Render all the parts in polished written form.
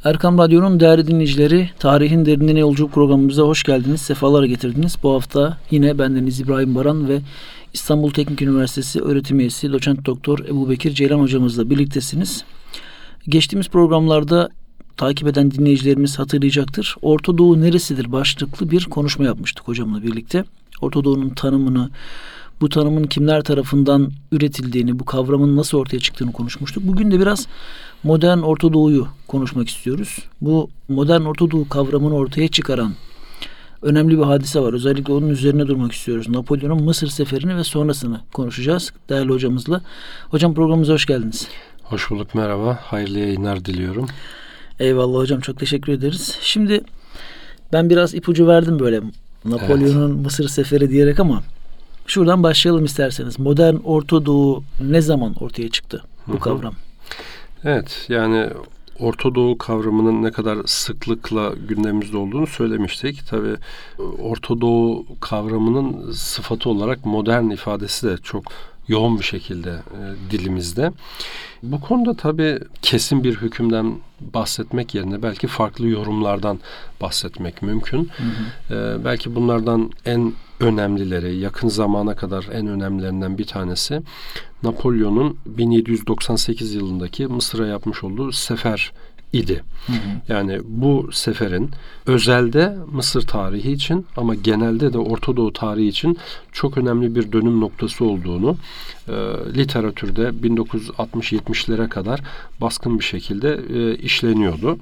Erkam Radyo'nun değerli dinleyicileri, Tarihin Derinliğine Yolculuk programımıza hoş geldiniz, sefalar getirdiniz. Bu hafta yine bendeniz İbrahim Baran ve İstanbul Teknik Üniversitesi öğretim üyesi Doçent Doktor Ebubekir Ceylan hocamızla birliktesiniz. Geçtiğimiz programlarda takip eden dinleyicilerimiz hatırlayacaktır. Orta Doğu neresidir başlıklı bir konuşma yapmıştık hocamla birlikte. Orta Doğu'nun tanımını, bu tanımın kimler tarafından üretildiğini, bu kavramın nasıl ortaya çıktığını konuşmuştuk. Bugün de biraz modern Orta Doğu'yu konuşmak istiyoruz. Bu modern Orta Doğu kavramını ortaya çıkaran önemli bir hadise var. Özellikle onun üzerine durmak istiyoruz. Napolyon'un Mısır seferini ve sonrasını konuşacağız değerli hocamızla. Hocam, programımıza hoş geldiniz. Hoş bulduk, merhaba. Hayırlı yayınlar diliyorum. Eyvallah hocam, çok teşekkür ederiz. Şimdi ben biraz ipucu verdim böyle Napolyon'un Mısır seferi diyerek ama şuradan başlayalım isterseniz. Modern Orta Doğu ne zaman ortaya çıktı bu kavram? Evet, yani Orta Doğu kavramının ne kadar sıklıkla gündemimizde olduğunu söylemiştik. Tabii Orta Doğu kavramının sıfatı olarak modern ifadesi de çok yoğun bir şekilde dilimizde. Bu konuda tabii kesin bir hükümden bahsetmek yerine belki farklı yorumlardan bahsetmek mümkün. Belki bunlardan en önemlileri, yakın zamana kadar en önemlilerinden bir tanesi Napolyon'un 1798 yılındaki Mısır'a yapmış olduğu sefer idi. Yani bu seferin özelde Mısır tarihi için ama genelde de Orta Doğu tarihi için çok önemli bir dönüm noktası olduğunu literatürde 1960-70'lere kadar baskın bir şekilde işleniyordu.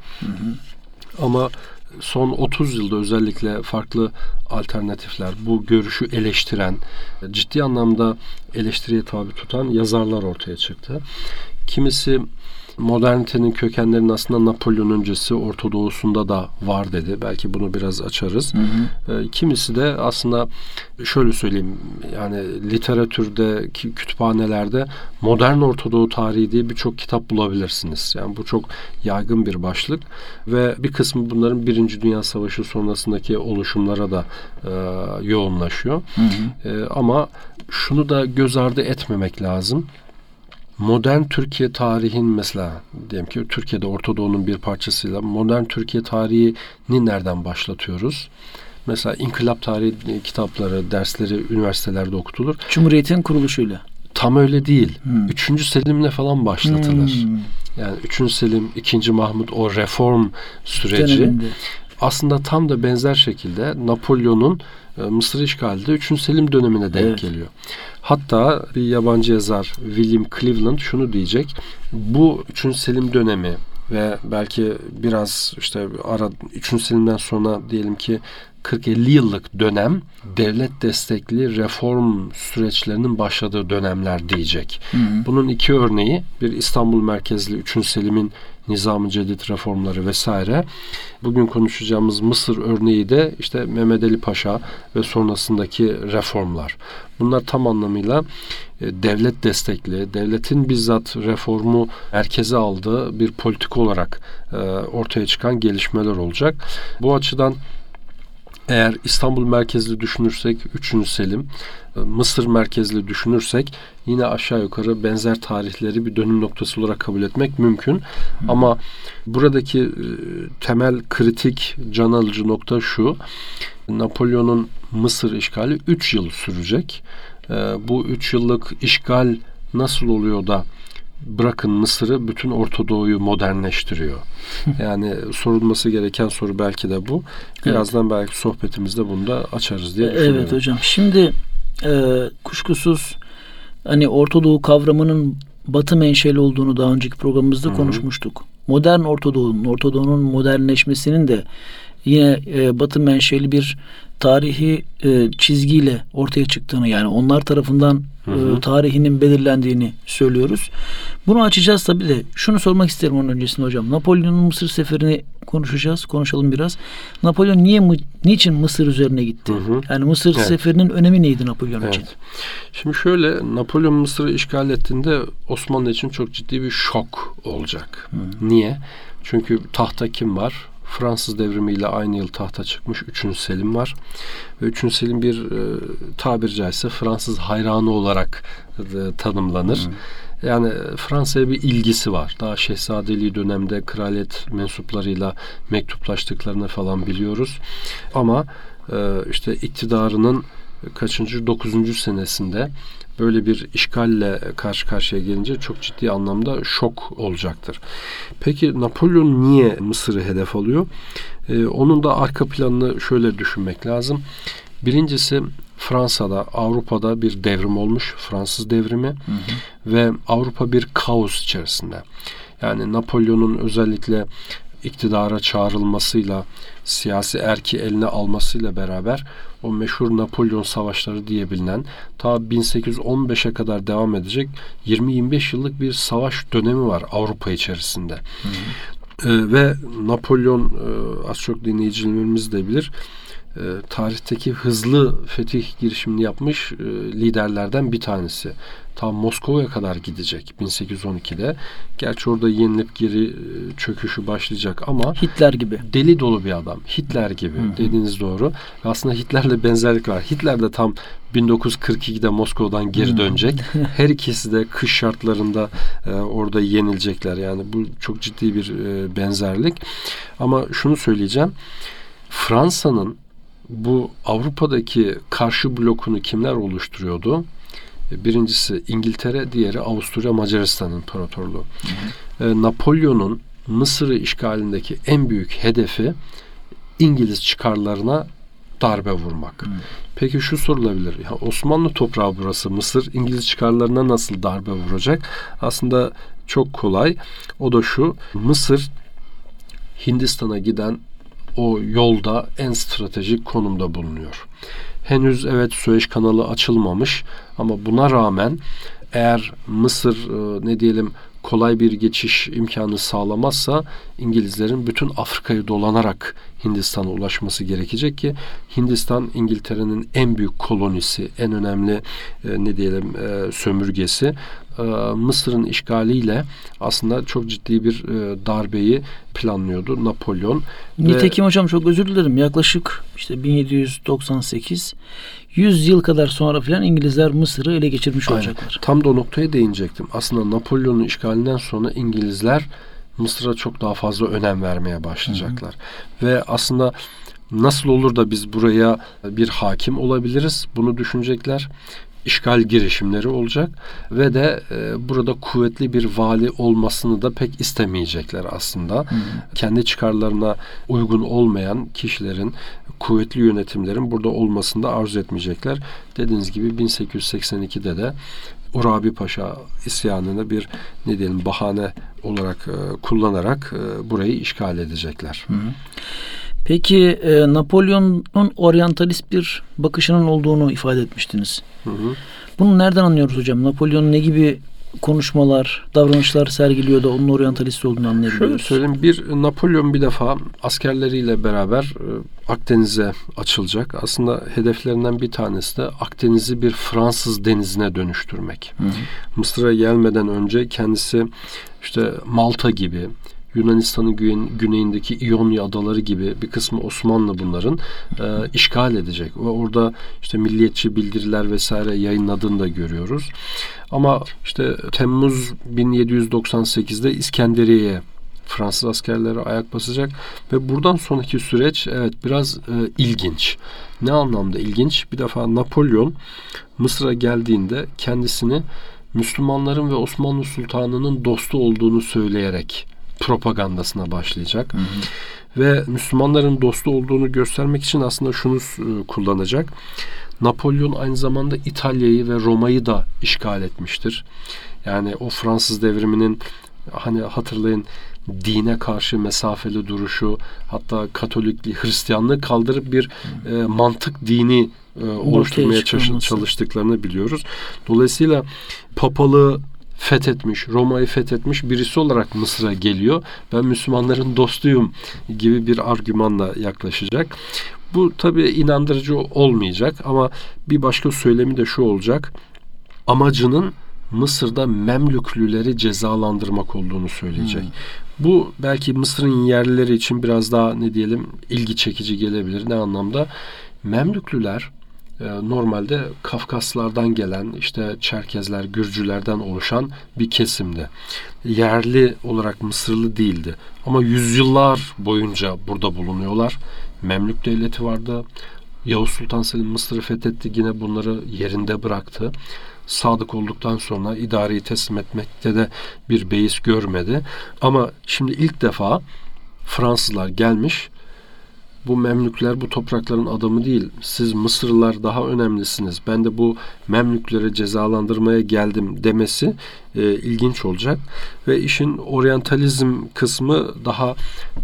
Ama son 30 yılda özellikle farklı alternatifler, bu görüşü eleştiren, ciddi anlamda eleştiriye tabi tutan yazarlar ortaya çıktı. Kimisi modernitenin kökenlerinin aslında Napolyon öncesi Orta Doğu'sunda da var dedi. Belki bunu biraz açarız. Kimisi de aslında şöyle söyleyeyim, yani literatürdeki kütüphanelerde modern Orta Doğu tarihi diye birçok kitap bulabilirsiniz. Yani bu çok yaygın bir başlık ve bir kısmı bunların Birinci Dünya Savaşı sonrasındaki oluşumlara da yoğunlaşıyor. Ama şunu da göz ardı etmemek lazım. Modern Türkiye tarihin mesela diyelim ki Türkiye'de Orta Doğu'nun bir parçasıyla modern Türkiye tarihini nereden başlatıyoruz? Mesela İnkılap tarihi kitapları, dersleri üniversitelerde okutulur. Cumhuriyet'in kuruluşuyla. Tam öyle değil. 3. Selim'le falan başlatılır. Yani 3. Selim, 2. Mahmut, o reform süreci döneminde. Aslında tam da benzer şekilde Napolyon'un Mısır işgali de 3. Selim dönemine denk geliyor. Hatta bir yabancı yazar William Cleveland şunu diyecek: bu 3. Selim dönemi ve belki biraz işte 3. Selim'den sonra diyelim ki 40-50 yıllık dönem devlet destekli reform süreçlerinin başladığı dönemler diyecek. Bunun iki örneği, bir İstanbul merkezli 3. Selim'in Nizam-ı Cedid reformları vesaire. Bugün konuşacağımız Mısır örneği de işte Mehmet Ali Paşa ve sonrasındaki reformlar. Bunlar tam anlamıyla devlet destekli, devletin bizzat reformu merkeze aldığı bir politika olarak ortaya çıkan gelişmeler olacak. Bu açıdan eğer İstanbul merkezli düşünürsek 3. Selim, Mısır merkezli düşünürsek yine aşağı yukarı benzer tarihleri bir dönüm noktası olarak kabul etmek mümkün. Ama buradaki temel kritik can alıcı nokta şu: Napolyon'un Mısır işgali 3 yıl sürecek. Bu 3 yıllık işgal nasıl oluyor da bırakın Mısır'ı, bütün Orta Doğu'yu modernleştiriyor? Yani sorulması gereken soru belki de bu. Birazdan belki sohbetimizde bunu da açarız diye düşünüyorum. Evet hocam. Şimdi kuşkusuz hani Orta Doğu kavramının Batı menşeli olduğunu daha önceki programımızda konuşmuştuk. Modern Orta Doğu'nun modernleşmesinin de yine Batı menşeli bir tarihi çizgiyle ortaya çıktığını, yani onlar tarafından tarihinin belirlendiğini söylüyoruz. Bunu açacağız tabii de şunu sormak isterim onun öncesinde hocam. Napolyon'un Mısır seferini konuşalım biraz. Napolyon niçin Mısır üzerine gitti? Yani Mısır seferinin önemi neydi Napolyon için? Şimdi şöyle, Napolyon Mısır'ı işgal ettiğinde Osmanlı için çok ciddi bir şok olacak. Niye? Çünkü tahta kim var? Fransız devrimiyle aynı yıl tahta çıkmış 3. Selim var. Ve 3. Selim bir tabiri caizse Fransız hayranı olarak tanımlanır. Yani Fransa'ya bir ilgisi var. Daha şehzadeliği dönemde kraliyet mensuplarıyla mektuplaştıklarını falan biliyoruz. Ama işte iktidarının kaçıncı, 9. senesinde böyle bir işgalle karşı karşıya gelince çok ciddi anlamda şok olacaktır. Peki Napolyon niye Mısır'ı hedef alıyor? Onun da arka planını şöyle düşünmek lazım. Birincisi, Fransa'da, Avrupa'da bir devrim olmuş. Fransız devrimi. Ve Avrupa bir kaos içerisinde. Yani Napolyon'un özellikle iktidara çağrılmasıyla, siyasi erki eline almasıyla beraber o meşhur Napolyon Savaşları diye bilinen, ta 1815'e kadar devam edecek 20-25 yıllık bir savaş dönemi var Avrupa içerisinde. Ve Napolyon, az çok dinleyicilerimiz de bilir, tarihteki hızlı fetih girişimini yapmış liderlerden bir tanesi. Tam Moskova'ya kadar gidecek 1812'de. Gerçi orada yenilip geri çöküşü başlayacak ama Hitler gibi. Deli dolu bir adam. Hitler gibi. Dediğiniz doğru. Aslında Hitler'le benzerlik var. Hitler de tam 1942'de Moskova'dan geri dönecek. Her ikisi de kış şartlarında orada yenilecekler. Yani bu çok ciddi bir benzerlik. Ama şunu söyleyeceğim. Fransa'nın bu Avrupa'daki karşı blokunu kimler oluşturuyordu? Birincisi İngiltere, diğeri Avusturya Macaristan İmparatorluğu. Napolyon'un Mısır'ı işgalindeki en büyük hedefi İngiliz çıkarlarına darbe vurmak. Peki şu sorulabilir. Ya Osmanlı toprağı burası, Mısır İngiliz çıkarlarına nasıl darbe vuracak? Aslında çok kolay. O da şu: Mısır Hindistan'a giden o yolda en stratejik konumda bulunuyor. Henüz evet Süveyş kanalı açılmamış ama buna rağmen eğer Mısır kolay bir geçiş imkanı sağlamazsa İngilizlerin bütün Afrika'yı dolanarak Hindistan'a ulaşması gerekecek ki Hindistan İngiltere'nin en büyük kolonisi, en önemli sömürgesi. Mısır'ın işgaliyle aslında çok ciddi bir darbeyi planlıyordu Napolyon. Nitekim hocam çok özür dilerim. Yaklaşık 1798 100 yıl kadar sonra filan İngilizler Mısır'ı ele geçirmiş olacaklar. Tam da o noktaya değinecektim. Aslında Napolyon'un işgalinden sonra İngilizler Mısır'a çok daha fazla önem vermeye başlayacaklar. Ve aslında nasıl olur da biz buraya bir hakim olabiliriz? Bunu düşünecekler. İşgal girişimleri olacak ve de burada kuvvetli bir vali olmasını da pek istemeyecekler aslında. Kendi çıkarlarına uygun olmayan kişilerin, kuvvetli yönetimlerin burada olmasını da arzu etmeyecekler. Dediğiniz gibi 1882'de de Urabi Paşa isyanını bir bahane olarak kullanarak burayı işgal edecekler. Peki Napolyon'un oryantalist bir bakışının olduğunu ifade etmiştiniz. Bunu nereden anlıyoruz hocam? Napolyon ne gibi konuşmalar, davranışlar sergiliyor da onun oryantalist olduğunu anlayabiliyoruz? Şöyle söyleyeyim. Napolyon bir defa askerleriyle beraber Akdeniz'e açılacak. Aslında hedeflerinden bir tanesi de Akdeniz'i bir Fransız denizine dönüştürmek. Mısır'a gelmeden önce kendisi Malta gibi, Yunanistan'ın güneyindeki İonya adaları gibi bir kısmı Osmanlı bunların işgal edecek. Ve orada milliyetçi bildiriler vesaire yayınladığını da görüyoruz. Ama Temmuz 1798'de İskenderiye'ye Fransız askerleri ayak basacak ve buradan sonraki süreç biraz ilginç. Ne anlamda ilginç? Bir defa Napolyon Mısır'a geldiğinde kendisini Müslümanların ve Osmanlı Sultanı'nın dostu olduğunu söyleyerek propagandasına başlayacak. Ve Müslümanların dostu olduğunu göstermek için aslında şunu kullanacak. Napolyon aynı zamanda İtalya'yı ve Roma'yı da işgal etmiştir. Yani o Fransız devriminin hatırlayın dine karşı mesafeli duruşu, hatta Katolikliği, Hristiyanlığı kaldırıp bir mantık dini oluşturmaya çalıştıklarını biliyoruz. Dolayısıyla papalığı fethetmiş, Roma'yı fethetmiş birisi olarak Mısır'a geliyor. Ben Müslümanların dostuyum gibi bir argümanla yaklaşacak. Bu tabii inandırıcı olmayacak ama bir başka söylemi de şu olacak. Amacının Mısır'da Memlüklüleri cezalandırmak olduğunu söyleyecek. Bu belki Mısır'ın yerlileri için biraz daha ilgi çekici gelebilir. Ne anlamda? Memlüklüler normalde Kafkaslardan gelen işte Çerkezler, Gürcülerden oluşan bir kesimdi. Yerli olarak Mısırlı değildi. Ama yüzyıllar boyunca burada bulunuyorlar. Memlük devleti vardı. Yavuz Sultan Selim Mısır'ı fethetti. Yine bunları yerinde bıraktı. Sadık olduktan sonra idareyi teslim etmekte de bir beis görmedi. Ama şimdi ilk defa Fransızlar gelmiş. Bu Memlükler bu toprakların adamı değil. Siz Mısırlılar daha önemlisiniz. Ben de bu Memlükleri cezalandırmaya geldim demesi ilginç olacak. Ve işin oryantalizm kısmı daha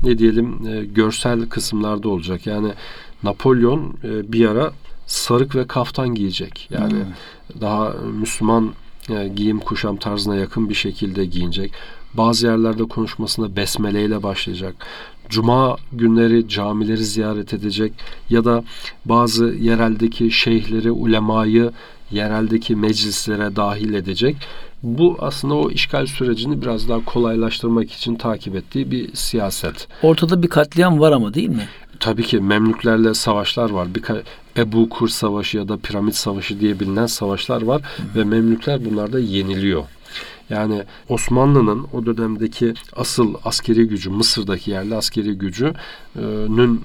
görsel kısımlarda olacak. Yani Napolyon bir ara sarık ve kaftan giyecek. Yani daha Müslüman giyim kuşam tarzına yakın bir şekilde giyinecek. Bazı yerlerde konuşmasına besmele ile başlayacak. Cuma günleri camileri ziyaret edecek ya da bazı yereldeki şeyhleri, ulemayı yereldeki meclislere dahil edecek. Bu aslında o işgal sürecini biraz daha kolaylaştırmak için takip ettiği bir siyaset. Ortada bir katliam var ama, değil mi? Tabii ki Memlüklerle savaşlar var. Ebu Kur Savaşı ya da Piramit Savaşı diye bilinen savaşlar var ve Memlükler bunlarda yeniliyor. Yani Osmanlı'nın o dönemdeki asıl askeri gücü, Mısır'daki yerli askeri gücünün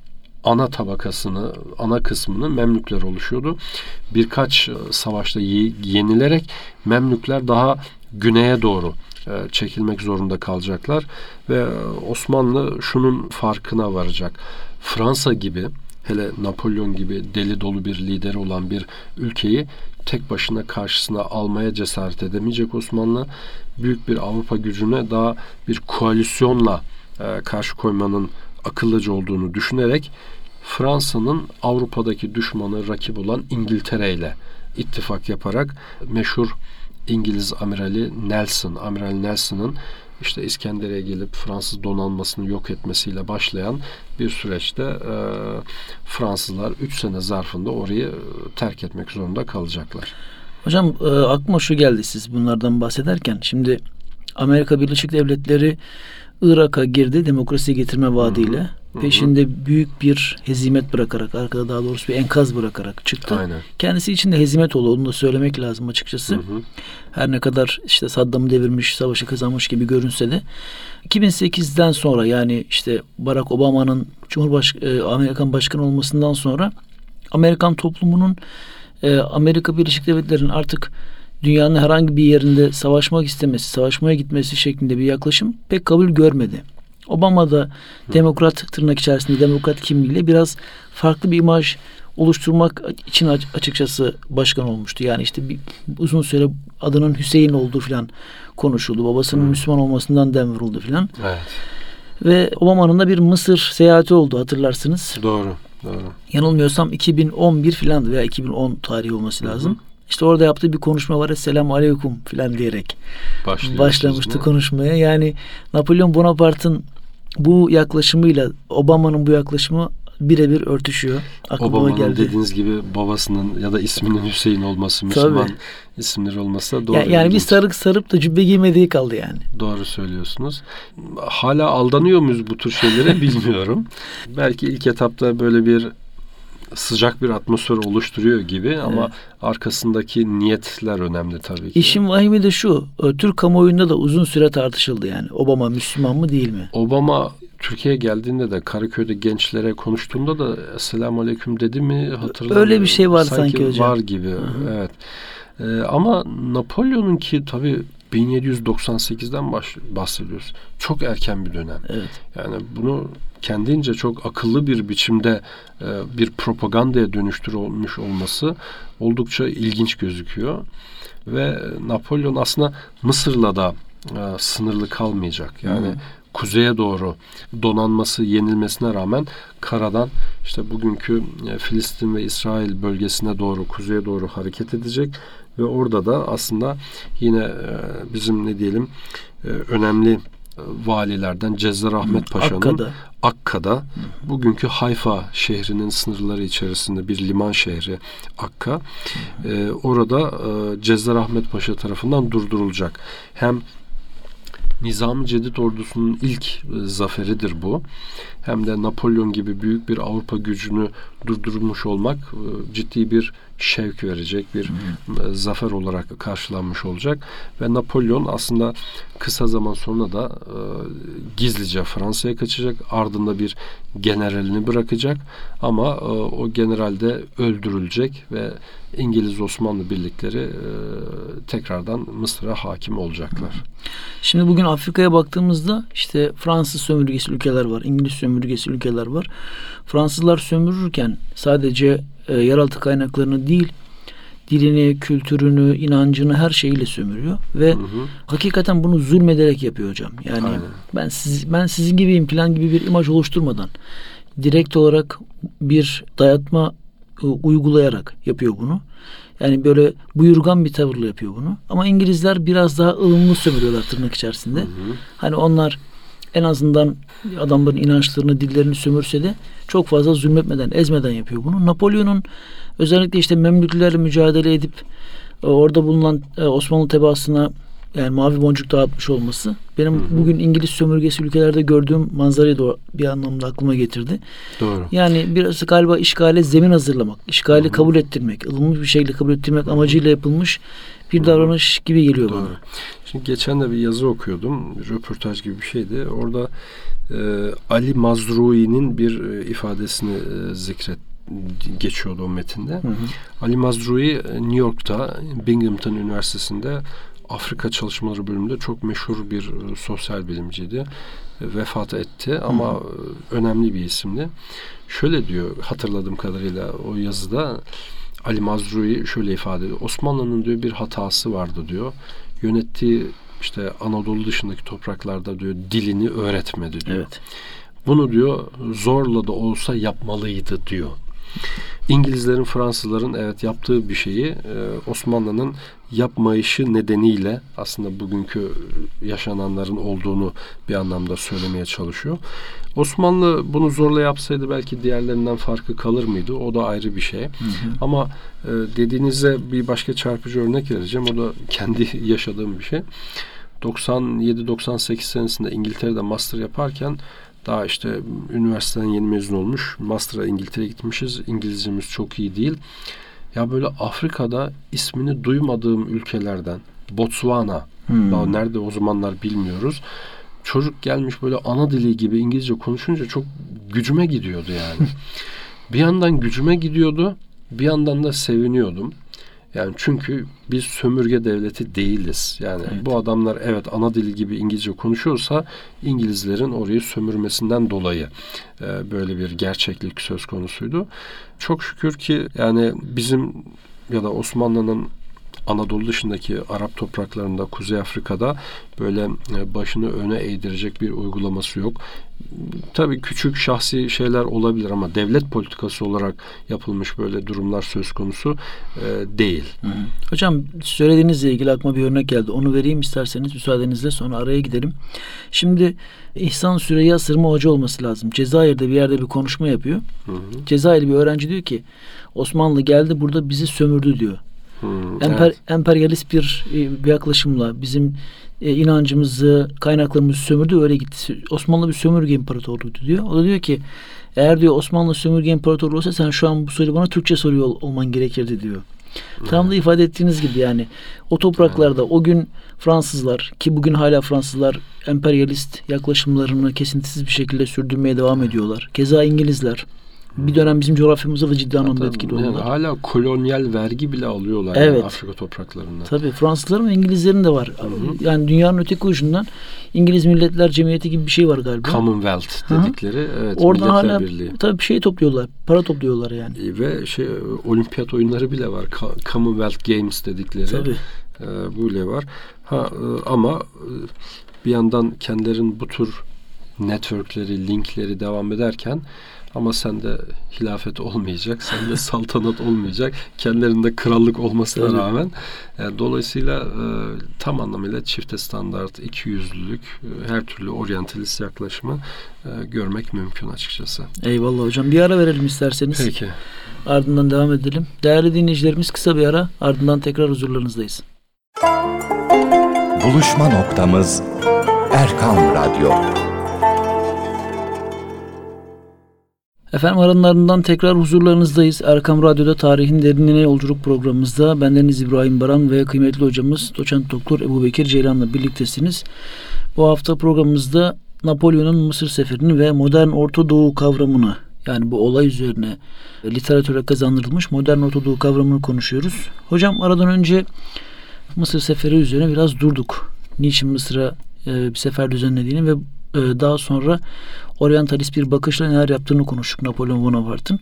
ana tabakasını, ana kısmını Memlükler oluşuyordu. Birkaç savaşta yenilerek Memlükler daha güneye doğru çekilmek zorunda kalacaklar ve Osmanlı şunun farkına varacak. Fransa gibi, hele Napolyon gibi deli dolu bir lideri olan bir ülkeyi tek başına karşısına almaya cesaret edemeyecek Osmanlı. Büyük bir Avrupa gücüne daha bir koalisyonla karşı koymanın akıllıca olduğunu düşünerek Fransa'nın Avrupa'daki düşmanı, rakip olan İngiltere ile ittifak yaparak meşhur İngiliz amirali Amiral Nelson'ın işte İskenderiye gelip Fransız donanmasını yok etmesiyle başlayan bir süreçte Fransızlar 3 sene zarfında orayı terk etmek zorunda kalacaklar. Hocam aklıma şu geldi siz bunlardan bahsederken. Şimdi Amerika Birleşik Devletleri Irak'a girdi demokrasi getirme vaadiyle. Peşinde büyük bir hezimet bırakarak, arkada daha doğrusu bir enkaz bırakarak çıktı. Aynen. Kendisi için de hezimet oldu. Onu da söylemek lazım açıkçası. Her ne kadar işte Saddam'ı devirmiş, savaşı kazanmış gibi görünse de 2008'den sonra, yani işte Barack Obama'nın Amerikan başkanı olmasından sonra Amerikan toplumunun Amerika Birleşik Devletleri'nin artık dünyanın herhangi bir yerinde savaşmak istemesi, savaşmaya gitmesi şeklinde bir yaklaşım pek kabul görmedi. Obama da demokrat, tırnak içerisinde demokrat kimliğiyle biraz farklı bir imaj oluşturmak için açıkçası başkan olmuştu. Yani işte uzun süre adının Hüseyin olduğu filan konuşuldu. Babasının Müslüman olmasından dem vuruldu filan. Evet. Ve Obama'nın da bir Mısır seyahati oldu, hatırlarsınız. Doğru. Yanılmıyorsam 2011 filandı veya 2010 tarihi olması lazım. İşte orada yaptığı bir konuşma var. Esselamu aleyküm filan diyerek başlamıştı konuşmaya. Yani Napolyon Bonaparte'ın bu yaklaşımıyla Obama'nın bu yaklaşımı birebir örtüşüyor. Obama'nın dediğiniz gibi babasının ya da isminin Hüseyin olması, Müslüman isimleri olması da doğru. Yani bir sarıp da cübbe giymediği kaldı yani. Doğru söylüyorsunuz. Hala aldanıyor muyuz bu tür şeylere bilmiyorum. Belki ilk etapta böyle bir sıcak bir atmosfer oluşturuyor gibi ama arkasındaki niyetler önemli tabii ki. İşin vahimi de şu, Türk kamuoyunda da uzun süre tartışıldı yani. Obama Müslüman mı değil mi? Obama Türkiye'ye geldiğinde de Karaköy'de gençlere konuştuğunda da Esselamu Aleyküm dedi mi hatırlamıyorum. Öyle bir şey var sanki hocam. Var gibi. Evet. Ama Napolyon'unki tabii 1798'den bahsediyoruz. Çok erken bir dönem. Evet. Yani bunu kendince çok akıllı bir biçimde bir propagandaya dönüştürülmüş olması oldukça ilginç gözüküyor. Ve Napolyon aslında Mısır'la da sınırlı kalmayacak. Yani kuzeye doğru donanması yenilmesine rağmen karadan işte bugünkü Filistin ve İsrail bölgesine doğru, kuzeye doğru hareket edecek ve orada da aslında yine bizim önemli valilerden Cezzar Ahmet Paşa'nın Akka'da bugünkü Hayfa şehrinin sınırları içerisinde bir liman şehri Akka. Orada Cezzar Ahmet Paşa tarafından durdurulacak. Hem Nizam-ı Cedid ordusunun ilk zaferidir bu. Hem de Napolyon gibi büyük bir Avrupa gücünü durdurmuş olmak ciddi bir şevk verecek bir zafer olarak karşılanmış olacak. Ve Napolyon aslında kısa zaman sonra da gizlice Fransa'ya kaçacak. Ardında bir generalini bırakacak. Ama o general de öldürülecek ve İngiliz-Osmanlı birlikleri tekrardan Mısır'a hakim olacaklar. Şimdi bugün Afrika'ya baktığımızda işte Fransız sömürgesi ülkeler var, İngiliz sömürgesi ülkeler var. Fransızlar sömürürken sadece yeraltı kaynaklarını değil, dilini, kültürünü, inancını her şeyiyle sömürüyor ve hakikaten bunu zulmederek yapıyor hocam. Yani aynen. ben sizin gibiyim falan gibi bir imaj oluşturmadan direkt olarak bir dayatma uygulayarak yapıyor bunu. Yani böyle buyurgan bir tavırla yapıyor bunu. Ama İngilizler biraz daha ılımlı sömürüyorlar tırnak içerisinde. Hani onlar en azından adamların inançlarını, dillerini sömürse de çok fazla zulmetmeden, ezmeden yapıyor bunu. Napolyon'un özellikle işte Memlüklerle mücadele edip orada bulunan Osmanlı tebaasına yani mavi boncuk dağıtmış olması benim bugün İngiliz sömürgesi ülkelerde gördüğüm manzarayı da bir anlamda aklıma getirdi. Doğru. Yani biraz galiba işgale zemin hazırlamak, işgali kabul ettirmek, ılımlı bir şekilde kabul ettirmek amacıyla yapılmış bir davranış gibi geliyor bana. Şimdi geçen de bir yazı okuyordum. Röportaj gibi bir şeydi. Orada Ali Mazrui'nin bir ifadesini geçiyordu o metinde. Ali Mazrui New York'ta Binghamton Üniversitesi'nde Afrika Çalışmaları bölümünde çok meşhur bir sosyal bilimciydi. Vefat etti ama önemli bir isimdi. Şöyle diyor hatırladığım kadarıyla o yazıda Ali Mazrui şöyle ifade ediyor. Osmanlı'nın diyor bir hatası vardı diyor. Yönettiği işte Anadolu dışındaki topraklarda diyor dilini öğretmedi diyor. Evet. Bunu diyor zorla da olsa yapmalıydı diyor. İngilizlerin, Fransızların evet yaptığı bir şeyi Osmanlı'nın yapmayışı nedeniyle aslında bugünkü yaşananların olduğunu bir anlamda söylemeye çalışıyor. Osmanlı bunu zorla yapsaydı belki diğerlerinden farkı kalır mıydı? O da ayrı bir şey. Ama dediğinize bir başka çarpıcı örnek vereceğim. O da kendi yaşadığım bir şey. 97-98 senesinde İngiltere'de master yaparken daha işte üniversiteden yeni mezun olmuş. Master'a İngiltere'ye gitmişiz. İngilizcemiz çok iyi değil. Ya böyle Afrika'da ismini duymadığım ülkelerden Botswana, daha nerede o zamanlar bilmiyoruz. Çocuk gelmiş böyle ana dili gibi İngilizce konuşunca çok gücüme gidiyordu yani. Bir yandan gücüme gidiyordu, bir yandan da seviniyordum. Yani çünkü biz sömürge devleti değiliz. Yani bu adamlar evet ana dili gibi İngilizce konuşuyorsa İngilizlerin orayı sömürmesinden dolayı böyle bir gerçeklik söz konusuydu. Çok şükür ki yani bizim ya da Osmanlı'nın Anadolu dışındaki Arap topraklarında, Kuzey Afrika'da böyle başını öne eğdirecek bir uygulaması yok. Tabii küçük şahsi şeyler olabilir ama devlet politikası olarak yapılmış böyle durumlar söz konusu değil. Hocam söylediğinizle ilgili aklıma bir örnek geldi. Onu vereyim isterseniz müsaadenizle, sonra araya gidelim. Şimdi İhsan Süreyya Sırma Hoca olması lazım. Cezayir'de bir yerde bir konuşma yapıyor. Cezayirli bir öğrenci diyor ki Osmanlı geldi burada bizi sömürdü diyor. Emperyalist bir yaklaşımla bizim inancımızı, kaynaklarımızı sömürdü, öyle gitti. Osmanlı bir sömürge imparatorluğuydu diyor. O da diyor ki eğer diyor Osmanlı sömürge imparatorluğu olsa sen şu an bu soruyu bana Türkçe soruyor olman gerekirdi diyor. Tam da ifade ettiğiniz gibi yani o topraklarda o gün Fransızlar, ki bugün hala Fransızlar emperyalist yaklaşımlarını kesintisiz bir şekilde sürdürmeye devam ediyorlar. Keza İngilizler bir dönem bizim coğrafyamıza da ciddi anlamda etkili oldular. Hala kolonyal vergi bile alıyorlar yani Afrika topraklarında. Tabii Fransızların ve İngilizlerin de var. Yani dünyanın öteki ucundan İngiliz Milletler Cemiyeti gibi bir şey var galiba. Commonwealth dedikleri. Evet, oradan Milletler hala Birliği. Tabii bir şey topluyorlar. Para topluyorlar yani. Ve olimpiyat oyunları bile var. Commonwealth Games dedikleri. Tabii. Bu bile var. Ama bir yandan kendilerinin bu tür networkleri, linkleri devam ederken ama sende hilafet olmayacak, sende saltanat olmayacak, kendilerinde krallık olmasına rağmen dolayısıyla tam anlamıyla çifte standart, ikiyüzlülük, her türlü oryantalist yaklaşımı görmek mümkün açıkçası. Eyvallah hocam. Bir ara verelim isterseniz. Peki. Ardından devam edelim. Değerli dinleyicilerimiz, kısa bir ara, ardından tekrar huzurlarınızdayız. Buluşma noktamız Erkam Radyo. Efendim aranlarından tekrar huzurlarınızdayız. Erkam Radyo'da Tarihin Derinliğine Yolculuk programımızda bendeniz İbrahim Baran ve kıymetli hocamız Doçent Doktor Ebubekir Ceylan'la birliktesiniz. Bu hafta programımızda Napolyon'un Mısır seferini ve modern Orta Doğu kavramını, yani bu olay üzerine literatüre kazandırılmış modern Orta Doğu kavramını konuşuyoruz. Hocam aradan önce Mısır seferi üzerine biraz durduk. Niçin Mısır'a bir sefer düzenlediğini ve daha sonra oryantalist bir bakışla neler yaptığını konuştuk Napolyon Bonaparte'ın.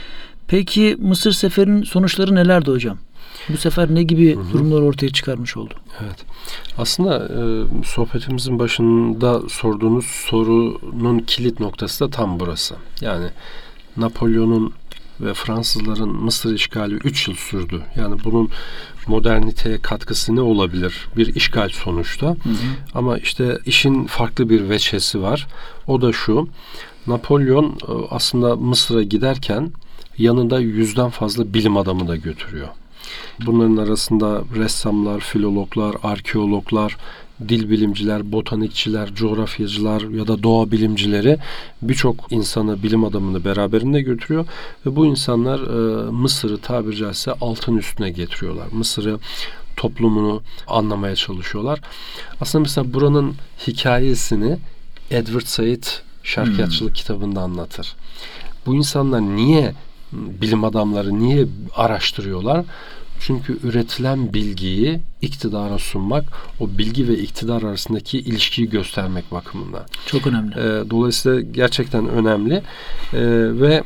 Peki Mısır seferinin sonuçları nelerdi hocam? Bu sefer ne gibi durumlar ortaya çıkarmış oldu? Evet. Aslında sohbetimizin başında sorduğunuz sorunun kilit noktası da tam burası. Yani Napolyon'un ve Fransızların Mısır işgali 3 yıl sürdü. Yani bunun moderniteye katkısı ne olabilir? Bir işgal sonuçta. Ama işte işin farklı bir veçesi var. O da şu: Napolyon aslında Mısır'a giderken yanında 100'den fazla bilim adamı da götürüyor. Bunların arasında ressamlar, filologlar, arkeologlar, dil bilimciler, botanikçiler, coğrafyacılar ya da doğa bilimcileri, birçok insanı, bilim adamını beraberinde götürüyor ve bu insanlar Mısır'ı tabiri caizse altın üstüne getiriyorlar. Mısır'ı, toplumunu anlamaya çalışıyorlar. Aslında mesela buranın hikayesini Edward Said Şarkiyatçılık kitabında anlatır. Bu insanlar niye, bilim adamları niye araştırıyorlar? Çünkü üretilen bilgiyi iktidara sunmak, o bilgi ve iktidar arasındaki ilişkiyi göstermek bakımından. Çok önemli. Dolayısıyla gerçekten önemli. Ve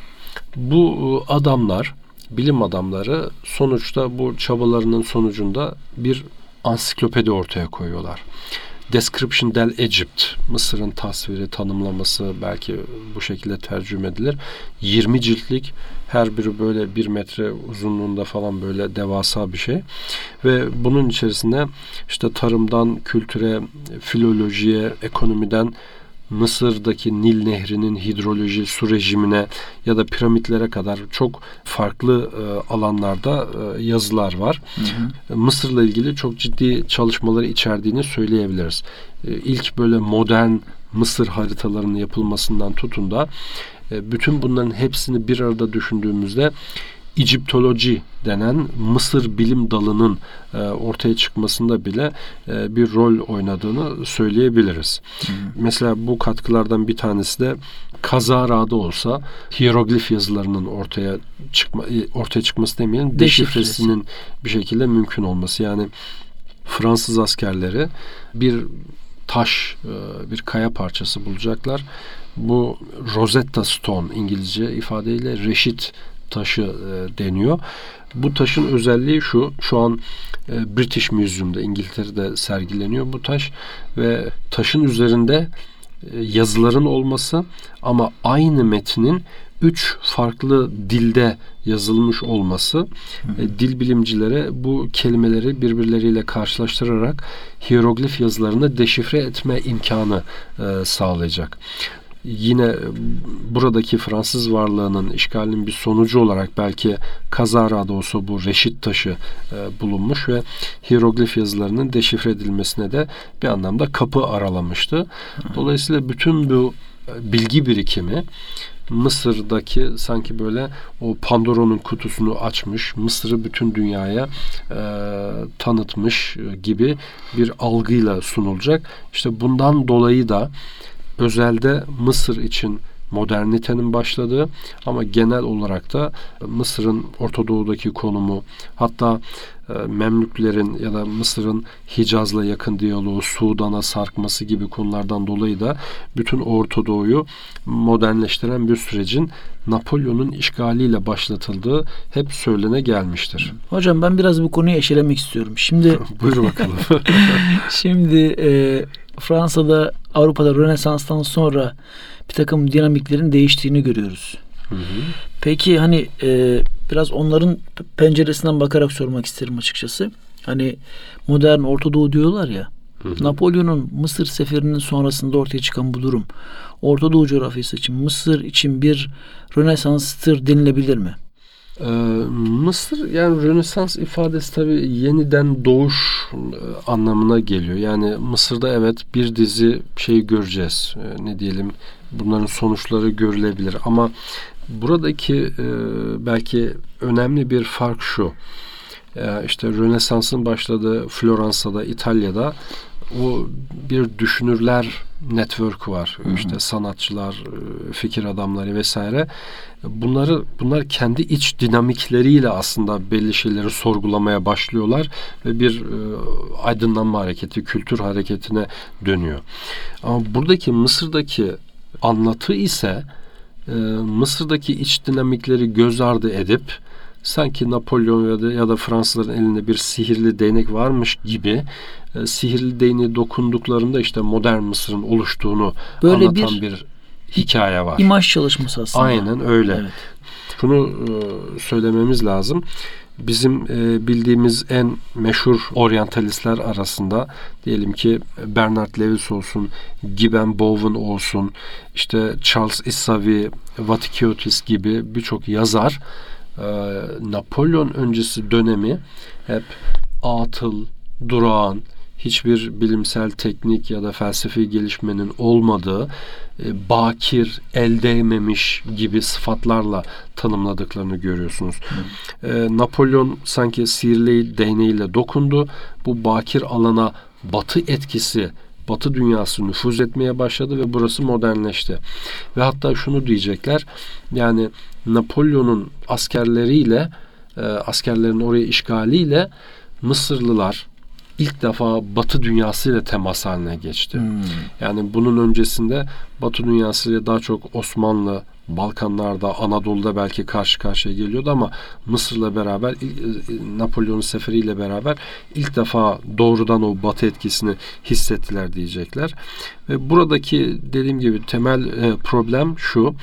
bu adamlar, bilim adamları sonuçta bu çabalarının sonucunda bir ansiklopedi ortaya koyuyorlar. Description del Egypt, Mısır'ın tasviri, tanımlaması, belki bu şekilde tercüme edilir. 20 ciltlik, her biri böyle 1 metre uzunluğunda falan, böyle devasa bir şey. Ve bunun içerisinde işte tarımdan kültüre, filolojiye, ekonomiden Mısır'daki Nil Nehri'nin hidroloji, su rejimine ya da piramitlere kadar çok farklı alanlarda yazılar var. Mısır'la ilgili çok ciddi çalışmaları içerdiğini söyleyebiliriz. İlk böyle modern Mısır haritalarının yapılmasından tutun da bütün bunların hepsini bir arada düşündüğümüzde Egyptoloji denen Mısır bilim dalının ortaya çıkmasında bile bir rol oynadığını söyleyebiliriz. Mesela bu katkılardan bir tanesi de kazarada olsa hieroglif yazılarının ortaya çıkması demeyelim, deşifresinin bir şekilde mümkün olması. Yani Fransız askerleri bir taş, bir kaya parçası bulacaklar. Bu Rosetta Stone, İngilizce ifadeyle reşit taşı deniyor. Bu taşın özelliği şu an British Museum'da, İngiltere'de sergileniyor bu taş ve taşın üzerinde yazıların olması ama aynı metnin 3 farklı dilde yazılmış olması dil bilimcilere bu kelimeleri birbirleriyle karşılaştırarak hieroglif yazılarını deşifre etme imkanı sağlayacak. Yine buradaki Fransız varlığının, işgalinin bir sonucu olarak belki kazarada olsa bu reşit taşı bulunmuş ve hieroglif yazılarının deşifre edilmesine de bir anlamda kapı aralamıştı. Dolayısıyla bütün bu bilgi birikimi Mısır'daki sanki böyle o Pandora'nın kutusunu açmış, Mısır'ı bütün dünyaya tanıtmış gibi bir algıyla sunulacak. İşte bundan dolayı da özelde Mısır için modernitenin başladığı ama genel olarak da Mısır'ın Orta Doğu'daki konumu, hatta Memlüklerin ya da Mısır'ın Hicaz'la yakın diyaloğu, Sudan'a sarkması gibi konulardan dolayı da bütün Orta Doğu'yu modernleştiren bir sürecin Napolyon'un işgaliyle başlatıldığı hep söylene gelmiştir. Hocam ben biraz bu konuyu eşelemek istiyorum. Şimdi buyur bakalım. Şimdi Fransa'da, Avrupa'da Rönesans'tan sonra bir takım dinamiklerin değiştiğini görüyoruz. Peki hani biraz onların penceresinden bakarak sormak isterim açıkçası. Hani modern Orta Doğu diyorlar ya. Napolyon'un Mısır seferinin sonrasında ortaya çıkan bu durum Orta Doğu coğrafyası için, Mısır için bir Rönesans'tır denilebilir mi? Mısır, yani Rönesans ifadesi tabii yeniden doğuş anlamına geliyor. Yani Mısır'da evet bir dizi şey göreceğiz. Ne diyelim, bunların sonuçları görülebilir ama buradaki belki önemli bir fark şu. İşte Rönesans'ın başladığı Floransa'da, İtalya'da o bir düşünürler network'ü var. İşte sanatçılar, fikir adamları vesaire. Bunlar kendi iç dinamikleriyle aslında belli şeyleri sorgulamaya başlıyorlar ve bir aydınlanma hareketi, kültür hareketine dönüyor. Ama buradaki Mısır'daki anlatı ise Mısır'daki iç dinamikleri göz ardı edip sanki Napolyon ya da Fransızların elinde bir sihirli değnek varmış gibi sihirli değneğe dokunduklarında işte modern Mısır'ın oluştuğunu böyle anlatan bir hikaye var. İmaj çalışması aslında. Aynen öyle. Evet. Şunu söylememiz lazım. Bizim bildiğimiz en meşhur oryantalistler arasında diyelim ki Bernard Lewis olsun, Gibbon Bowen olsun, işte Charles Issavi, Vatikiotis gibi birçok yazar Napolyon öncesi dönemi hep atıl, durağan, hiçbir bilimsel teknik ya da felsefi gelişmenin olmadığı, bakir, el değmemiş gibi sıfatlarla tanımladıklarını görüyorsunuz. Napolyon sanki sihirli değneğiyle dokundu. Bu bakir alana Batı etkisi, Batı dünyası nüfuz etmeye başladı ve burası modernleşti. Ve hatta şunu diyecekler, yani Napolyon'un askerlerin oraya işgaliyle Mısırlılar ilk defa Batı dünyasıyla temas haline geçti. Yani bunun öncesinde Batı dünyasıyla daha çok Osmanlı, Balkanlarda, Anadolu'da belki karşı karşıya geliyordu ama Mısır'la beraber, Napolyon'un seferiyle beraber ilk defa doğrudan o Batı etkisini hissettiler diyecekler. Ve buradaki dediğim gibi temel problem şu: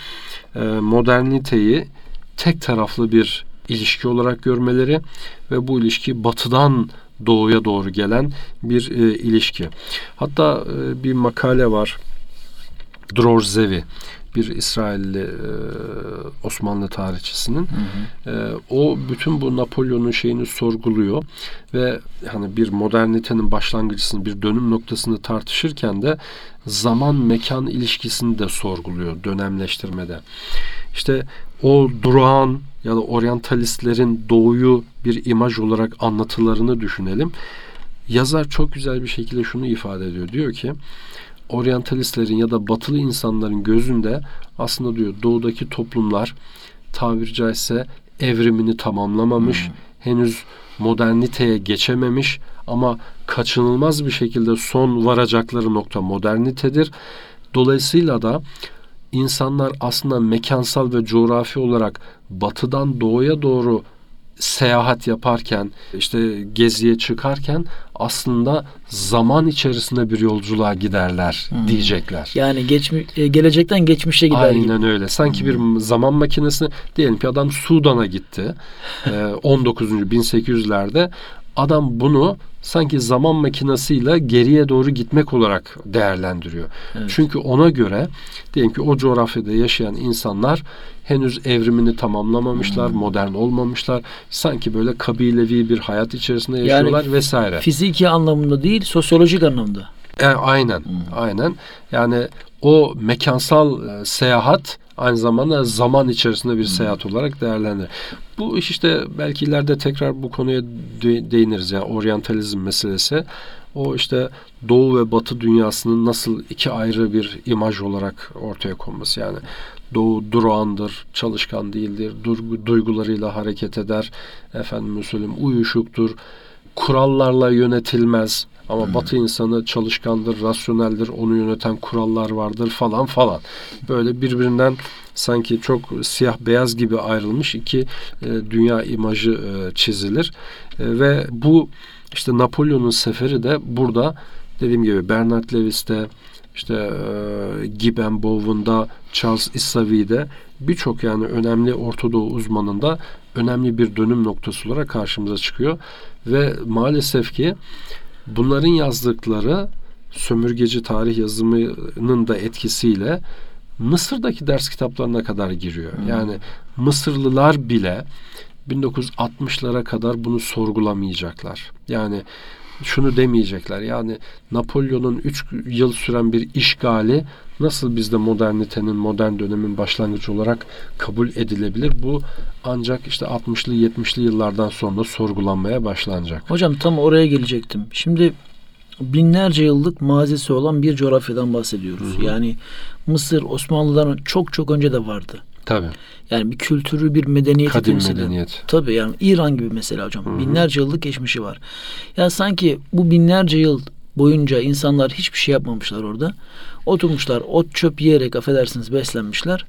moderniteyi tek taraflı bir ilişki olarak görmeleri ve bu ilişki Batı'dan Doğu'ya doğru gelen bir ilişki. Hatta bir makale var. Dror Zevi, bir İsrailli Osmanlı tarihçisinin. O bütün bu Napolyon'un şeyini sorguluyor ve hani bir modernitenin başlangıcını, bir dönüm noktasını tartışırken de zaman mekan ilişkisini de sorguluyor dönemleştirmede. İşte o durağan ya da oryantalistlerin doğuyu bir imaj olarak anlatılarını düşünelim. Yazar çok güzel bir şekilde şunu ifade ediyor. Diyor ki oryantalistlerin ya da batılı insanların gözünde aslında diyor doğudaki toplumlar tabiri caizse evrimini tamamlamamış, henüz moderniteye geçememiş ama kaçınılmaz bir şekilde son varacakları nokta modernitedir. Dolayısıyla da İnsanlar aslında mekansal ve coğrafi olarak batıdan doğuya doğru seyahat yaparken, işte geziye çıkarken aslında zaman içerisinde bir yolculuğa giderler diyecekler. Yani gelecekten geçmişe gider gibi. Aynen öyle. Sanki bir zaman makinesi, diyelim ki adam Sudan'a gitti. 19. 1800'lerde adam bunu sanki zaman makinesiyle geriye doğru gitmek olarak değerlendiriyor. Evet. Çünkü ona göre diyelim ki o coğrafyada yaşayan insanlar henüz evrimini tamamlamamışlar, modern olmamışlar. Sanki böyle kabilevi bir hayat içerisinde yaşıyorlar yani, vesaire. Fiziki anlamında değil, sosyolojik anlamda. Aynen. Aynen. Yani o mekansal seyahat aynı zamanda zaman içerisinde bir seyahat olarak değerlendirilir. Bu iş işte belki ileride tekrar bu konuya değiniriz. Yani oryantalizm meselesi. O işte Doğu ve Batı dünyasının nasıl iki ayrı bir imaj olarak ortaya konması. Yani Doğu durağandır, çalışkan değildir, duygularıyla hareket eder, efendime söyleyeyim uyuşuktur, kurallarla yönetilmez. Ama Batı insanı çalışkandır, rasyoneldir, onu yöneten kurallar vardır falan falan. Böyle birbirinden sanki çok siyah beyaz gibi ayrılmış iki dünya imajı çizilir. Ve bu işte Napolyon'un seferi de burada dediğim gibi Bernard Lewis'te, işte Gibbon Bowen'da, Charles Issavi'de birçok yani önemli Orta Doğu uzmanında önemli bir dönüm noktası olarak karşımıza çıkıyor. Ve maalesef ki bunların yazdıkları sömürgeci tarih yazımının da etkisiyle Mısır'daki ders kitaplarına kadar giriyor. Yani Mısırlılar bile 1960'lara kadar bunu sorgulamayacaklar. Yani şunu demeyecekler. Yani Napolyon'un 3 yıl süren bir işgali nasıl bizde modernitenin, modern dönemin başlangıcı olarak kabul edilebilir? Bu ancak işte 60'lı 70'li yıllardan sonra sorgulanmaya başlanacak. Hocam tam oraya gelecektim. Şimdi binlerce yıllık mazisi olan bir coğrafyadan bahsediyoruz. Hı hı. Yani Mısır Osmanlı'dan çok çok önce de vardı. Tabii. Yani bir kültürü, bir medeniyeti Kadim temsil eden. medeniyet. Tabii yani İran gibi mesela hocam. Hı hı. Binlerce yıllık geçmişi var. Ya sanki bu binlerce yıl boyunca insanlar hiçbir şey yapmamışlar orada. Oturmuşlar, ot çöp yiyerek affedersiniz beslenmişler.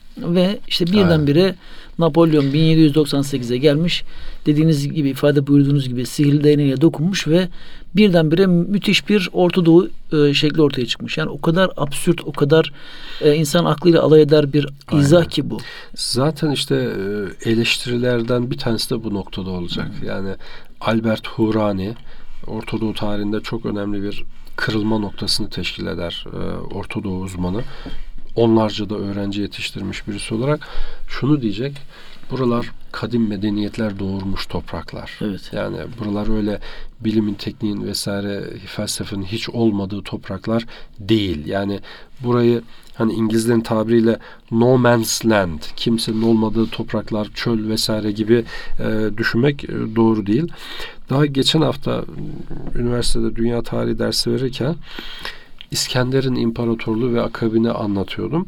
Ve işte birdenbire Napolyon 1798'e gelmiş. Dediğiniz gibi, ifade buyurduğunuz gibi sihirli değneğiyle dokunmuş ve birdenbire müthiş bir Orta Doğu şekli ortaya çıkmış. Yani o kadar absürt, o kadar insan aklıyla alay eder bir izah ki bu. Zaten işte eleştirilerden bir tanesi de bu noktada olacak. Yani Albert Hurani Orta Doğu tarihinde çok önemli bir kırılma noktasını teşkil eder Orta Doğu uzmanı. Onlarca da öğrenci yetiştirmiş birisi olarak şunu diyecek: buralar kadim medeniyetler doğurmuş topraklar. Evet. Yani buralar öyle bilimin, tekniğin vesaire felsefenin hiç olmadığı topraklar değil. Yani burayı hani İngilizlerin tabiriyle no man's land, kimsenin olmadığı topraklar, çöl vesaire gibi düşünmek doğru değil. Daha geçen hafta üniversitede dünya tarihi dersi verirken İskender'in imparatorluğu ve akabini anlatıyordum.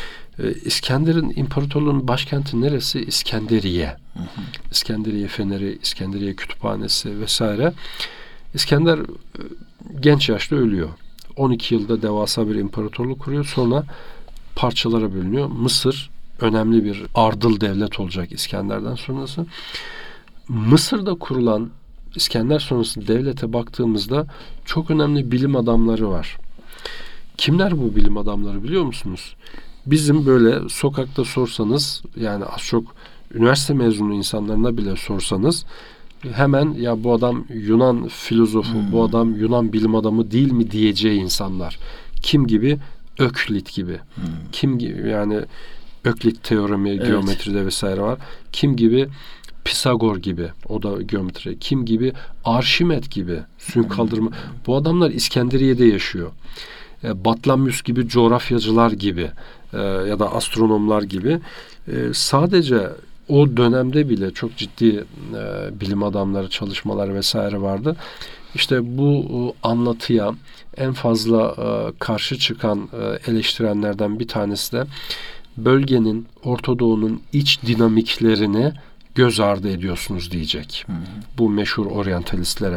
İskender'in imparatorluğunun başkenti neresi? İskenderiye. Hı hı. İskenderiye Feneri, İskenderiye Kütüphanesi vesaire. İskender genç yaşta ölüyor. 12 yılda devasa bir imparatorluk kuruyor. Sonra parçalara bölünüyor. Mısır önemli bir ardıl devlet olacak İskender'den sonrası. Mısır'da kurulan İskender sonrası devlete baktığımızda çok önemli bilim adamları var. Kimler bu bilim adamları biliyor musunuz? Bizim böyle sokakta sorsanız, yani az çok üniversite mezunu insanlarına bile sorsanız hemen ya bu adam Yunan filozofu, bu adam Yunan bilim adamı değil mi diyeceği insanlar. Kim gibi? Öklit gibi. Kim gibi? Yani Öklit teoremi geometride vesaire var. Kim gibi? Pisagor gibi. O da geometri. Kim gibi? Arşimet gibi. Suyun kaldırma. Bu adamlar İskenderiye'de yaşıyor. Batlamyus gibi coğrafyacılar gibi ya da astronomlar gibi sadece o dönemde bile çok ciddi bilim adamları, çalışmalar vesaire vardı. İşte bu anlatıya en fazla karşı çıkan eleştirenlerden bir tanesi de bölgenin, Orta Doğu'nun iç dinamiklerini göz ardı ediyorsunuz diyecek. Bu meşhur oryantalistlere.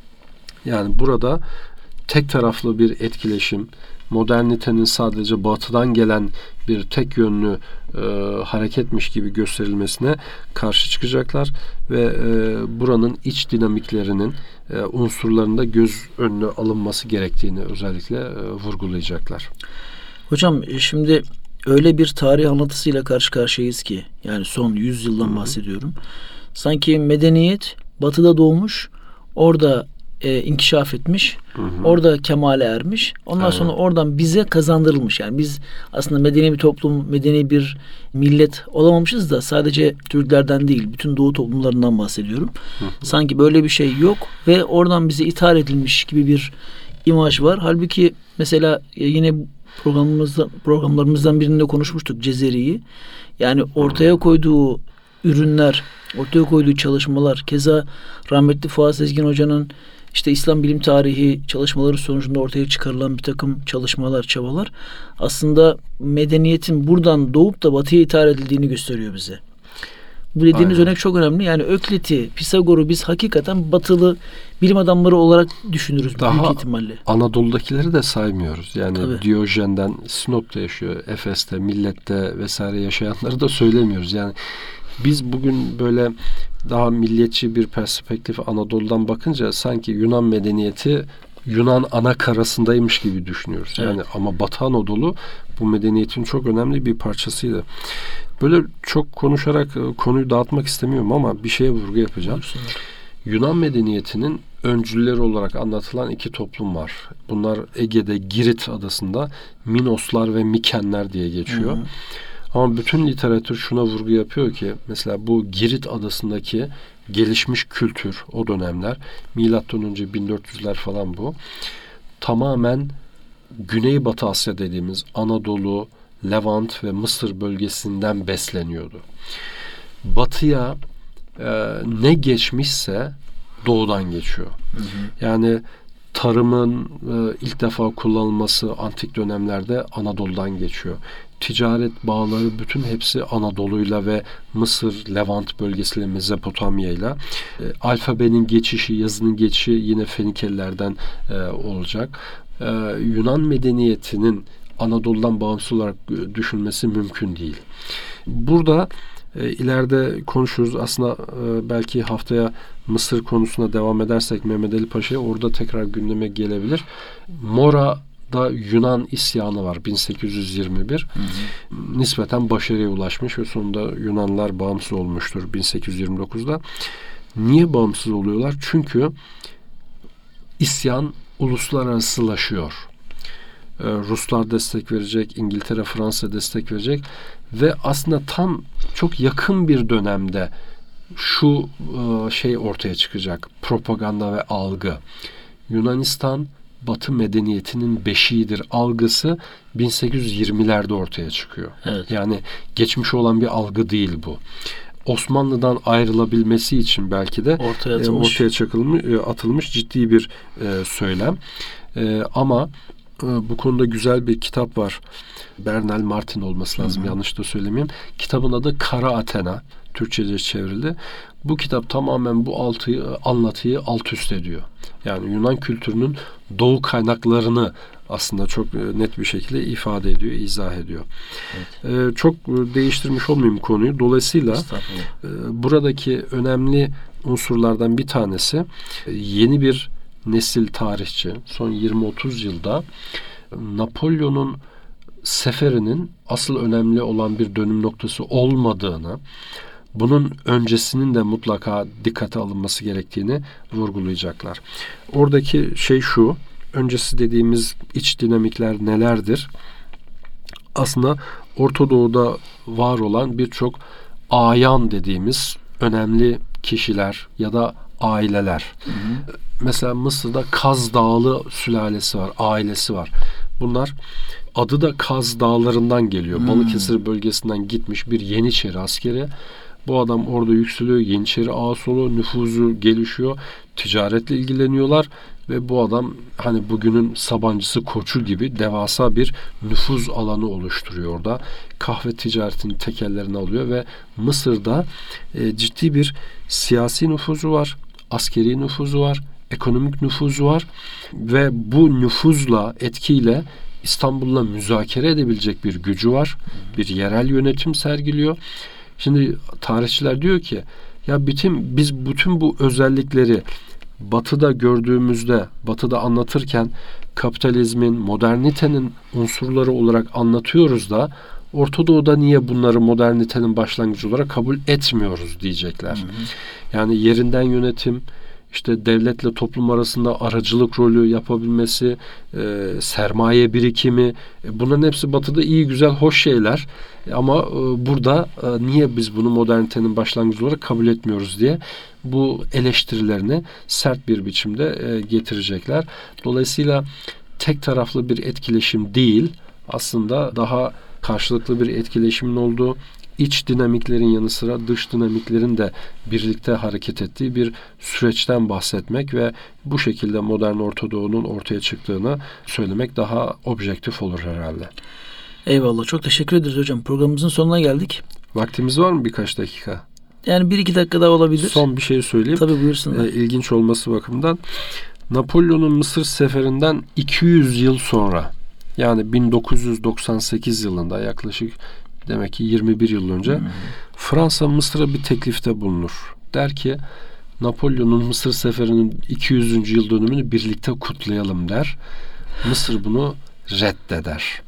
Yani burada tek taraflı bir etkileşim, modernitenin sadece batıdan gelen bir tek yönlü hareketmiş gibi gösterilmesine karşı çıkacaklar ve buranın iç dinamiklerinin unsurlarında göz önüne alınması gerektiğini özellikle vurgulayacaklar. Hocam şimdi öyle bir tarih anlatısıyla karşı karşıyayız ki, yani son 100 yıldan bahsediyorum. Sanki medeniyet batıda doğmuş, orada inkişaf etmiş, orada kemale ermiş. Ondan sonra oradan bize kazandırılmış. Yani biz aslında medeni bir toplum, medeni bir millet olamamışız da sadece Türklerden değil, bütün Doğu toplumlarından bahsediyorum. Sanki böyle bir şey yok ve oradan bize ithal edilmiş gibi bir imaj var. Halbuki mesela yine programlarımızdan birinde konuşmuştuk Cezeri'yi. Yani ortaya koyduğu ürünler, ortaya koyduğu çalışmalar, keza rahmetli Fuat Sezgin Hoca'nın işte İslam bilim tarihi çalışmaları sonucunda ortaya çıkarılan bir takım çalışmalar, çabalar aslında medeniyetin buradan doğup da batıya ithal edildiğini gösteriyor bize. Bu dediğiniz örnek çok önemli. Yani Öklit'i, Pisagor'u biz hakikaten batılı bilim adamları olarak düşünürüz daha büyük ihtimalle. Anadolu'dakileri de saymıyoruz. Yani Tabii. Diyojen'den Sinop'ta yaşıyor, Efes'te, Millet'te vesaire yaşayanları da söylemiyoruz. Yani biz bugün böyle daha milliyetçi bir perspektif Anadolu'dan bakınca sanki Yunan medeniyeti Yunan ana karasındaymış gibi düşünüyoruz. Evet. Yani ama Batı Anadolu bu medeniyetin çok önemli bir parçasıydı. Böyle çok konuşarak konuyu dağıtmak istemiyorum ama bir şeye vurgu yapacağım. Buyursunlar. Yunan medeniyetinin öncülleri olarak anlatılan iki toplum var. Bunlar Ege'de Girit adasında Minoslar ve Mikenler diye geçiyor. Ama bütün literatür şuna vurgu yapıyor ki mesela bu Girit adasındaki gelişmiş kültür o dönemler milattan önce 1400'ler falan bu. Tamamen Güneybatı Asya dediğimiz Anadolu, Levant ve Mısır bölgesinden besleniyordu. Batıya ne geçmişse doğudan geçiyor. Yani tarımın ilk defa kullanılması antik dönemlerde Anadolu'dan geçiyor. Ticaret bağları bütün hepsi Anadolu'yla ve Mısır, Levant bölgesiyle, Mezopotamya'yla. Alfabenin geçişi, yazının geçişi yine Fenikelilerden olacak. Yunan medeniyetinin Anadolu'dan bağımsız olarak düşünmesi mümkün değil. Burada ileride konuşuruz. Aslında belki haftaya Mısır konusuna devam edersek Mehmet Ali Paşa'ya orada tekrar gündeme gelebilir. Mora'da Yunan isyanı var 1821. Nispeten başarıya ulaşmış ve sonunda Yunanlar bağımsız olmuştur 1829'da. Niye bağımsız oluyorlar? Çünkü isyan uluslararasılaşıyor. Ruslar destek verecek, İngiltere, Fransa destek verecek ve aslında tam çok yakın bir dönemde şu şey ortaya çıkacak. Propaganda ve algı. Yunanistan Batı medeniyetinin beşiğidir algısı 1820'lerde ortaya çıkıyor. Evet. Yani geçmiş olan bir algı değil bu. Osmanlı'dan ayrılabilmesi için belki de ortaya atılmış ciddi bir söylem. Ama bu konuda güzel bir kitap var. Bernal Martin olması lazım. Yanlış da söylemeyeyim. Kitabın adı Kara Athena. Türkçe'ye çevrildi. Bu kitap tamamen bu anlatıyı alt üst ediyor. Yani Yunan kültürünün doğu kaynaklarını aslında çok net bir şekilde ifade ediyor, izah ediyor. Evet. Çok değiştirmiş olmayayım konuyu. Dolayısıyla buradaki önemli unsurlardan bir tanesi yeni bir nesil tarihçi son 20-30 yılda Napolyon'un seferinin asıl önemli olan bir dönüm noktası olmadığını, bunun öncesinin de mutlaka dikkate alınması gerektiğini vurgulayacaklar. Oradaki şey şu, öncesi dediğimiz iç dinamikler nelerdir? Aslında Orta Doğu'da var olan birçok ayan dediğimiz önemli kişiler ya da aileler. Mesela Mısır'da Kaz Dağlı sülalesi var, ailesi var. Bunlar adı da Kaz Dağları'ndan geliyor. Balıkesir bölgesinden gitmiş bir Yeniçeri askeri. Bu adam orada yükseliyor. Yeniçeri ağası oluyor. Nüfuzu gelişiyor. Ticaretle ilgileniyorlar. Ve bu adam hani bugünün Sabancısı, Koçu gibi devasa bir nüfuz alanı oluşturuyor orada. Kahve ticaretini tekellerine alıyor ve Mısır'da ciddi bir siyasi nüfuzu var. Askeri nüfuzu var. Ekonomik nüfuzu var. Ve bu nüfuzla, etkiyle İstanbul'la müzakere edebilecek bir gücü var. Bir yerel yönetim sergiliyor. Şimdi tarihçiler diyor ki ya biz bütün bu özellikleri Batı'da gördüğümüzde, Batı'da anlatırken kapitalizmin, modernitenin unsurları olarak anlatıyoruz da Orta Doğu'da niye bunları modernitenin başlangıcı olarak kabul etmiyoruz diyecekler. Yani yerinden yönetim, işte devletle toplum arasında aracılık rolü yapabilmesi, sermaye birikimi, bunların hepsi Batı'da iyi, güzel, hoş şeyler. Ama burada niye biz bunu modernitenin başlangıcı olarak kabul etmiyoruz diye bu eleştirilerini sert bir biçimde getirecekler. Dolayısıyla tek taraflı bir etkileşim değil, aslında daha karşılıklı bir etkileşimin olduğu, iç dinamiklerin yanı sıra dış dinamiklerin de birlikte hareket ettiği bir süreçten bahsetmek ve bu şekilde modern Orta Doğu'nun ortaya çıktığını söylemek daha objektif olur herhalde. Eyvallah. Çok teşekkür ederiz hocam. Programımızın sonuna geldik. Vaktimiz var mı birkaç dakika? Yani 1-2 dakika daha olabilir. Son bir şey söyleyeyim. Tabii buyursunlar. İlginç olması bakımından. Napolyon'un Mısır seferinden 200 yıl sonra, yani 1998 yılında, yaklaşık demek ki 21 yıl önce Fransa Mısır'a bir teklifte bulunur. Der ki Napolyon'un Mısır seferinin 200. yıl dönümünü birlikte kutlayalım der. Mısır bunu reddeder.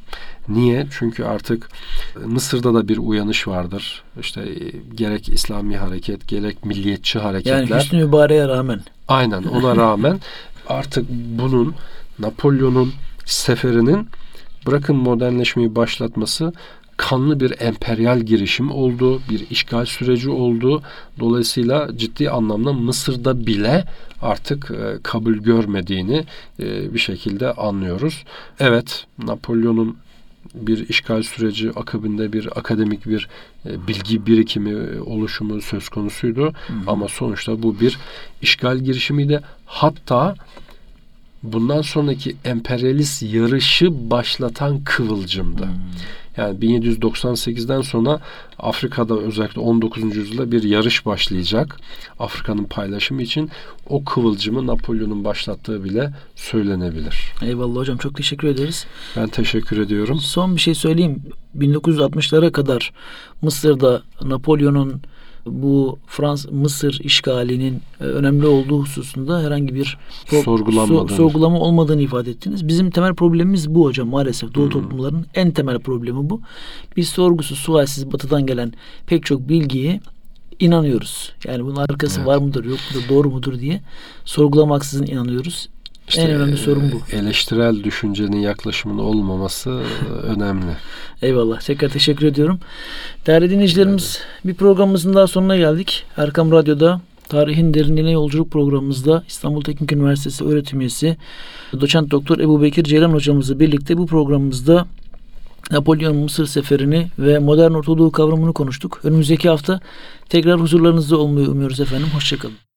Niye? Çünkü artık Mısır'da da bir uyanış vardır. İşte gerek İslami hareket, gerek milliyetçi hareketler. Yani Hüsnü Mübarek'e rağmen. Aynen, ona rağmen artık bunun, Napolyon'un seferinin, bırakın modernleşmeyi başlatması, kanlı bir emperyal girişim oldu, bir işgal süreci oldu. Dolayısıyla ciddi anlamda Mısır'da bile artık kabul görmediğini bir şekilde anlıyoruz. Evet, Napolyon'un bir işgal süreci akabinde bir akademik bir bilgi birikimi oluşumu söz konusuydu. Ama sonuçta bu bir işgal girişimiydi. Hatta bundan sonraki emperyalist yarışı başlatan kıvılcımdı. Yani 1798'den sonra Afrika'da özellikle 19. yüzyılda bir yarış başlayacak. Afrika'nın paylaşımı için o kıvılcımı Napolyon'un başlattığı bile söylenebilir. Eyvallah hocam, çok teşekkür ederiz. Ben teşekkür ediyorum. Son bir şey söyleyeyim. 1960'lara kadar Mısır'da Napolyon'un bu Mısır işgalinin önemli olduğu hususunda herhangi bir sorgulama olmadığını ifade ettiniz. Bizim temel problemimiz bu hocam, maalesef. Doğu toplumlarının en temel problemi bu. Biz sorgusuz, sualsiz batıdan gelen pek çok bilgiye inanıyoruz. Yani bunun arkası var mıdır, yok mudur, doğru mudur diye sorgulamaksızın inanıyoruz. İşte en önemli sorun bu. Eleştirel düşüncenin, yaklaşımın olmaması önemli. Eyvallah. Tekrar teşekkür ediyorum. Değerli dinleyicilerimiz, bir programımızın daha sonuna geldik. Erkam Radyo'da Tarihin Derinliğine Yolculuk programımızda İstanbul Teknik Üniversitesi öğretim üyesi Doçent Doktor Ebubekir Ceylan hocamızla birlikte bu programımızda Napolyon Mısır seferini ve modern Orta Doğu kavramını konuştuk. Önümüzdeki hafta tekrar huzurlarınızda olmayı umuyoruz efendim. Hoşçakalın.